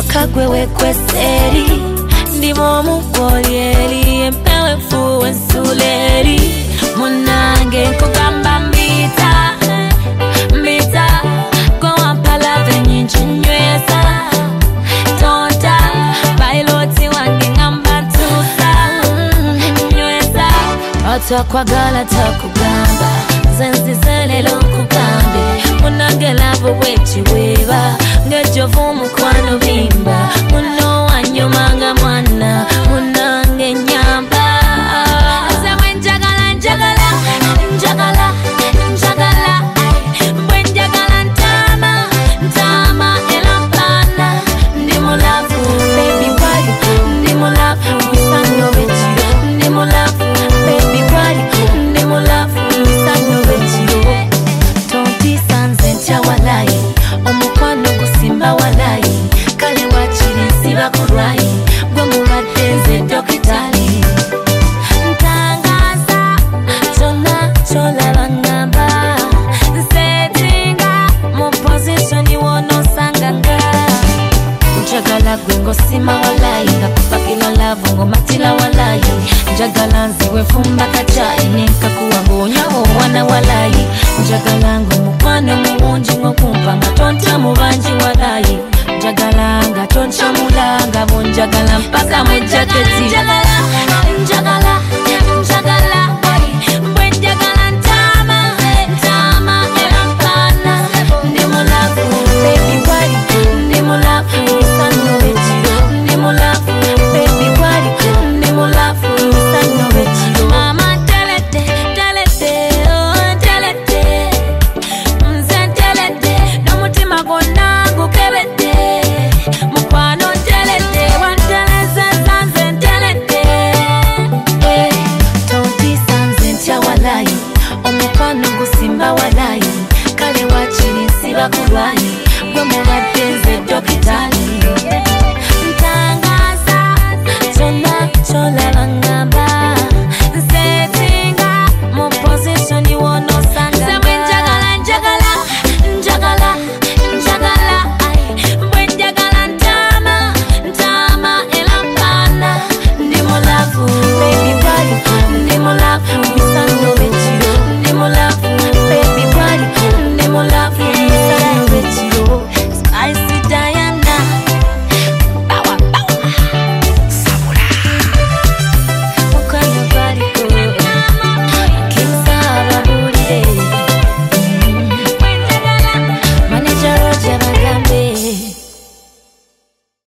kagwewe kweseri ndimo mukolyeri empewe fuwe nsuleri munange nkugamba mbita go ampala venyinji nywesa tonta bailoti wange ngamba tusa nywesa atakwagala takugamba zenzizelelo nkugambe munange lavo wechiweba ngejovu mukwano bimba muno wanyumanga mwana munange nyamba zewe njagala njagala njagala njagala mwenjagala ntama elampana ndimulafu baby why ndimulafu misanyo bechi ndimulafu baby why ndimulafu misanyo bechi tonti sanze ntya walayi omukwano gusimba walayi kale wakiri nsiba kulwayi gwe mulwadde nze dokitali ntangaza kyonna kyolaba ngamba nsetinga mu positioni woonosanga nga njagala gwe ng'osima walayi nga kupakila lavu ng'omatila walayi njagala nziwe fumba kacayi nenkakuwa ng'onywa omwana walayi njagala ng'omukwano mulungi ng'okumpa nga tonta mu bangi walayi njagala nga toncamula nga bonjagala mpaka mu jaketi njagala